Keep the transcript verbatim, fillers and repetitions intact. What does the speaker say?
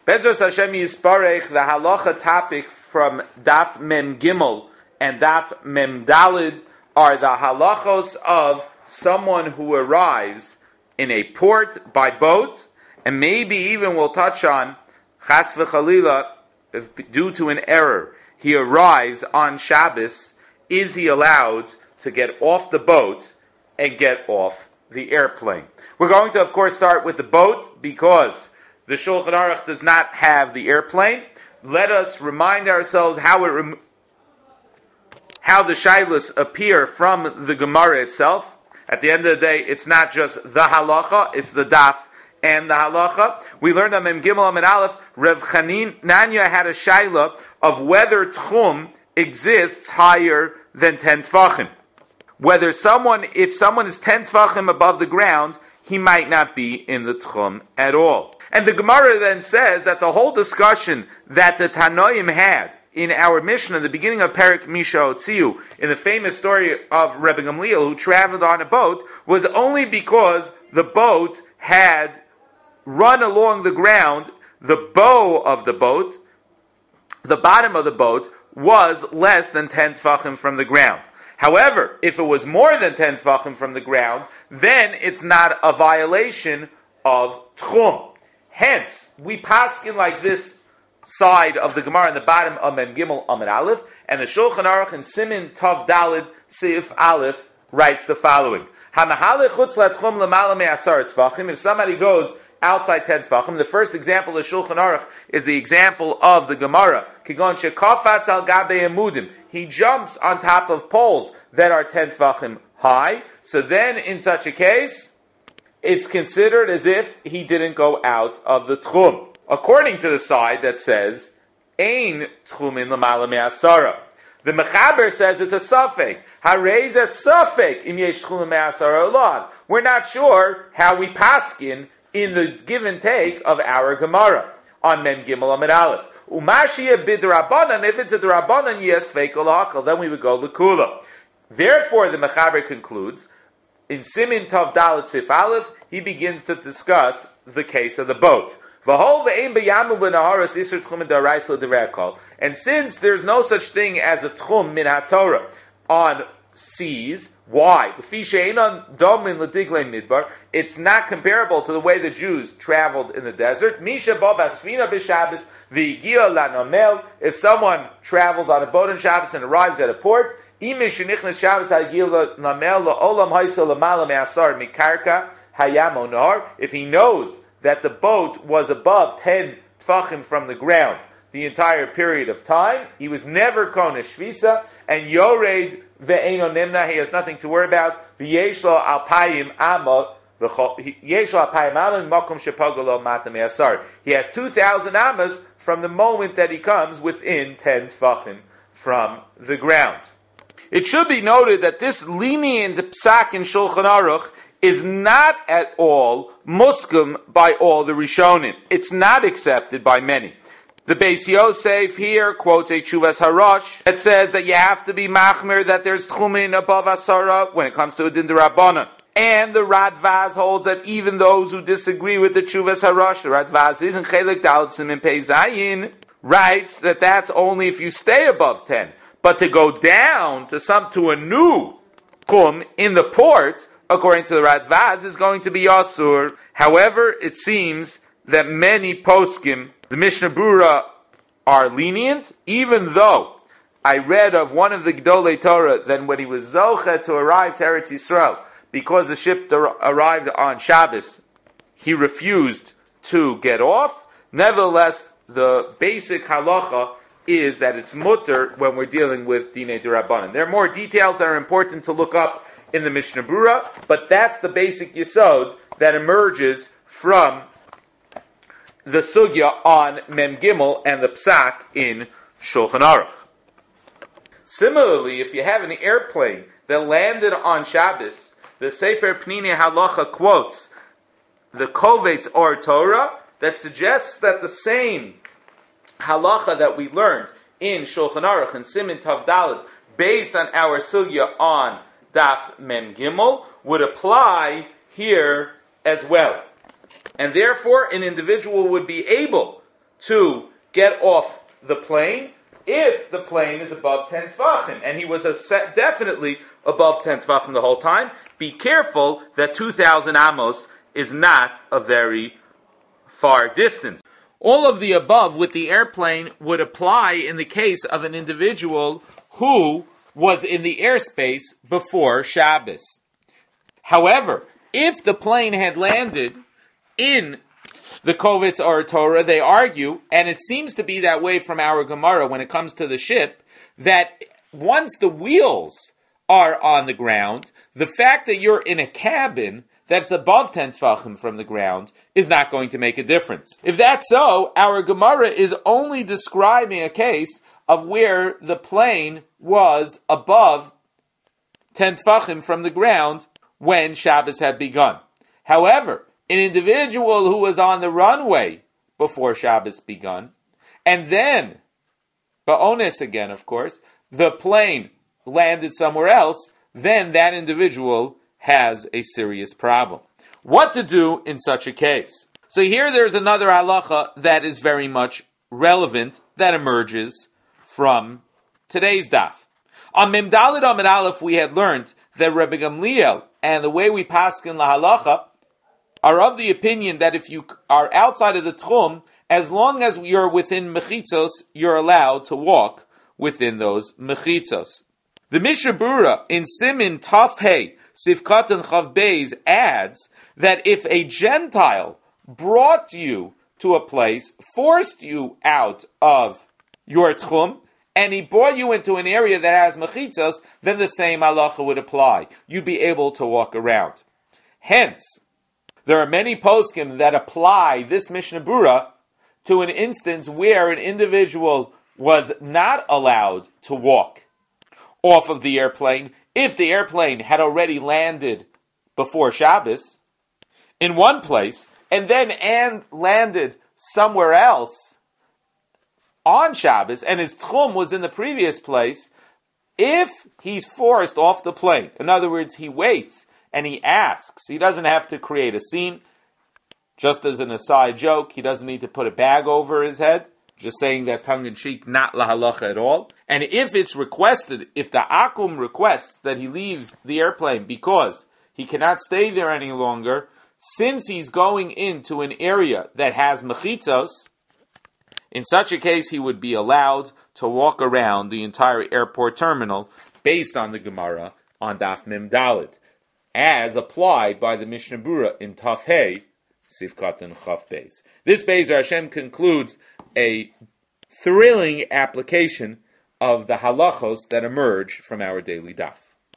Bezos Hashem Yisparech, the halacha topic from Daf Mem Gimel and Daf Mem Dalid are the halachos of someone who arrives in a port by boat, and maybe even we'll touch on Chas v'Chalila, if due to an error he arrives on Shabbos, is he allowed to get off the boat and get off the airplane? We're going to, of course, start with the boat because the Shulchan Aruch does not have the airplane. Let us remind ourselves how it rem- how the shaylos appear from the Gemara itself. At the end of the day, it's not just the halacha, it's the daf and the halacha. We learned on Mem Gimel Amid Aleph, Rev Chanin Nanya had a shayla of whether tchum exists higher than ten tfachim. Whether someone, if someone is ten tfachim above the ground, he might not be in the tchum at all. And the Gemara then says that the whole discussion that the Tanoim had in our Mishnah, in the beginning of Perek Misha Otziu, in the famous story of Rebbe Gamliel, who traveled on a boat, was only because the boat had run along the ground, the bow of the boat, the bottom of the boat, was less than ten tfachim from the ground. However, if it was more than ten tfachim from the ground, then it's not a violation of tchum. Hence, we paskin like this side of the Gemara in the bottom of Mem Gimel Amid Aleph, and the Shulchan Aruch in Simin Tav Dalid Seif Aleph writes the following: Hamahalech chutz latchum lamala me'asar tfachim. If somebody goes outside ten tfachim, the first example of Shulchan Aruch is the example of the Gemara. Kigon shekafatz al gabe emudim. He jumps on top of poles that are ten tfachim high. So then, in such a case, it's considered as if he didn't go out of the tchum. According to the side that says, Ein tchumin l'mala me'asara. The Mechaber says it's a suffix. Harei a suffix im yesh tchumin me'asara olav. We're not sure how we paskin in the give and take of our Gemara on Mem Gimel Amid Aleph. Umashia b'drabanan, if it's a drabanan yesfeik olakal, then we would go l'kula. Therefore, the Mechaber concludes, in Simin Tav Dalet Sif Aleph, he begins to discuss the case of the boat. And since there's no such thing as a tchum min haTorah on seas, why? It's not comparable to the way the Jews traveled in the desert. If someone travels on a boat in Shabbos and arrives at a port, if he knows that the boat was above ten tfachim from the ground the entire period of time, he was never kona shvisa, and yored ve'eno nimna, he has nothing to worry about. V'yesh lo alpayim ama, v'yesh lo alpayim ama makom shepagolo mata me'asar. He has two thousand amas from the moment that he comes within ten tfachim from the ground. It should be noted that this lenient psak in Shulchan Aruch is not at all muskim by all the Rishonim. It's not accepted by many. The Beis Yosef here quotes a Chuvas Harash that says that you have to be machmir, that there's tchumin above asara when it comes to a din d'Rabbanan. And the Radvaz holds that even those who disagree with the Chuvas Harash, the Radvaz isn't chelik daled simin pei zayin, writes that that's only if you stay above ten. But to go down to some to a new tchum in the port, according to the Radvaz, is going to be Yasur. However, it seems that many poskim, the Mishnah Brura, are lenient, even though I read of one of the Gedolei Torah that when he was Zoche to arrive to Eretz Yisrael, because the ship arrived on Shabbos, he refused to get off. Nevertheless, the basic halacha is that it's mutter when we're dealing with Dinei D'Rabbanan. There are more details that are important to look up in the Mishnah Brura, but that's the basic yesod that emerges from the sugya on Mem Gimel and the psak in Shulchan Aruch. Similarly, if you have an airplane that landed on Shabbos, the Sefer Pnini Halacha quotes the Kovetz Or Torah that suggests that the same halacha that we learned in Shulchan Aruch and Simin Tav Daled, based on our sugya on Daf Mem Gimel, would apply here as well. And therefore, an individual would be able to get off the plane if the plane is above ten Tvachim. And he was a set definitely above ten Tvachim the whole time. Be careful that two thousand Amos is not a very far distance. All of the above with the airplane would apply in the case of an individual who was in the airspace before Shabbos. However, if the plane had landed in the Kovitz or Torah, they argue, and it seems to be that way from our Gemara when it comes to the ship, that once the wheels are on the ground, the fact that you're in a cabin that's above ten Tfachim from the ground is not going to make a difference. If that's so, our Gemara is only describing a case of where the plane was above ten Tfachim from the ground when Shabbos had begun. However, an individual who was on the runway before Shabbos begun, and then, ba'ones again, of course, the plane landed somewhere else, then that individual has a serious problem. What to do in such a case? So here there's another halacha that is very much relevant, that emerges from today's daf. On Mem Daled Amud Aleph we had learned that Rebbe Gamliel and the way we paskin la halacha are of the opinion that if you are outside of the tchum, as long as you're within mechitzos, you're allowed to walk within those mechitzos. The Mishnah Berurah in Simin Taf Hey Sifkat and Chav Beis adds that if a Gentile brought you to a place, forced you out of your tchum, and he brought you into an area that has mechitzos, then the same halacha would apply. You'd be able to walk around. Hence, there are many poskim that apply this Mishnah Berurah to an instance where an individual was not allowed to walk off of the airplane if the airplane had already landed before Shabbos in one place and then and landed somewhere else on Shabbos and his tchum was in the previous place. If he's forced off the plane, in other words, he waits and he asks, he doesn't have to create a scene. Just as an aside joke, he doesn't need to put a bag over his head. Just saying that tongue-in-cheek, not la halacha at all. And if it's requested, if the akum requests that he leaves the airplane because he cannot stay there any longer, since he's going into an area that has mechitzos, in such a case he would be allowed to walk around the entire airport terminal based on the Gemara on Daf Mem Daled, as applied by the Mishnah Berurah in Taf Hey, Sifkat and Chav Beis. This Be'ezer Hashem concludes a thrilling application of the halachos that emerge from our daily daf.